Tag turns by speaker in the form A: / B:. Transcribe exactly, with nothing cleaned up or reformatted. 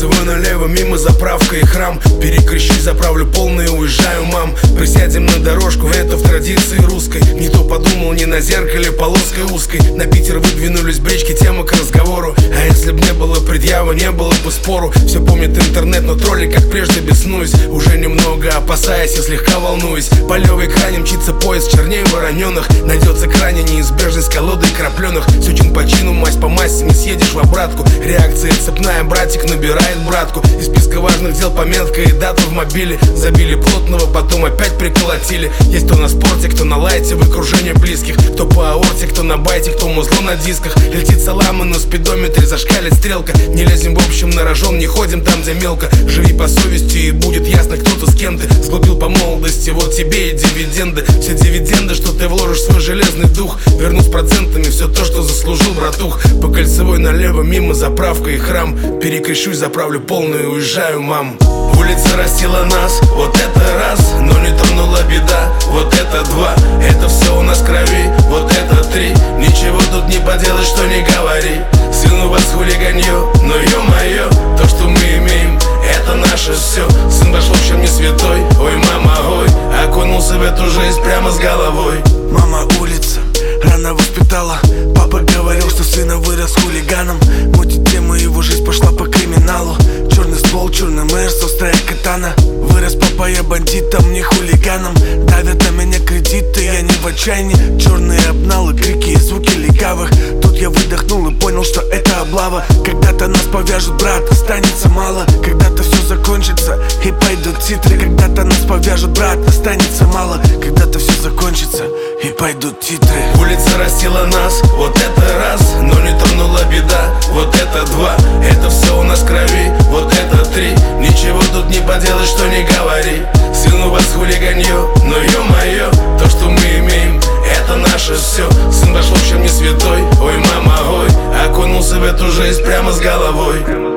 A: кольцевой налево, мимо заправка и храм. Перекрещусь, заправлю полный и уезжаю, мам. Присядем на дорожку, это в традиции русской. Не то подумал, не на зеркале полоской узкой. На Питер выдвинулись брички, тема к разговору. А если б не было предъявы, не было бы спору. Все помнит интернет, но тролли, как прежде, беснуюсь. Уже немного опасаясь и слегка волнуюсь. По левой кране мчится поезд черней вороненых. Найдется крайне неизбежность колодой крапленых. Все чин по чину, мазь по массе, не съедешь в обратку. Реакция цепная, братик набирает братку. Из списка важных дел пометка и дата в мобиле. Забили плотного, потом опять приколотили. Есть кто на спорте, кто на лайте, в окружении близких. Кто по аорте, кто на байте, кто музло на дисках. Летит салама на спидометре, зашкалит стрелка. Не лезем в общем на рожон, не ходим там, где мелко. Живи по совести и будет ясно, кто ты с кем ты. Сглупил по молодости, вот тебе и дивиденды. Все дивиденды, что ты вложишь в свой железный дух. Верну с процентами все то, что заслужил, братух. По кольцевой налево, мимо заправка и храм. Перекрещусь, заправлю полную и уезжаю, мам. Улица растила нас, вот это раз. Но не тронула беда, вот это два. Это все у нас в крови, вот это три. Ничего тут не поделать, что не говори. Сын у вас хулиганье, но ё-моё, то, что мы имеем, это наше все. Сын ваш в общем не святой, ой, мама, ой. Окунулся в эту жизнь прямо с головой.
B: Мама улица рано воспитала. Папа говорил, что сына вырос хулиганом. Мутит тему, его жизнь пошла по криминалу. Черный ствол, черный мэрс, острая катана. Вырос папа, я бандитом, не хулиганом. Давят на меня кредиты, я не в отчаянии. Черные обналы, крики и звуки легавых. Тут я выдохнул и понял, что это облава. Когда-то нас повяжут, брат, останется мало. Когда-то все закончится и пойдут титры. Когда-то нас повяжут, брат, останется мало. Когда-то все закончится и пойдут титры.
A: Улица растила нас, вот это раз. Но не тронула беда, вот это два. Это все у нас в крови, вот это три. Ничего тут не поделать, что не говори. Сын у вас хулиганье, но ё-моё, то, что мы имеем, это наше все. Сын ваш в общем не святой, ой, мама, ой. Окунулся в эту жизнь прямо с головой.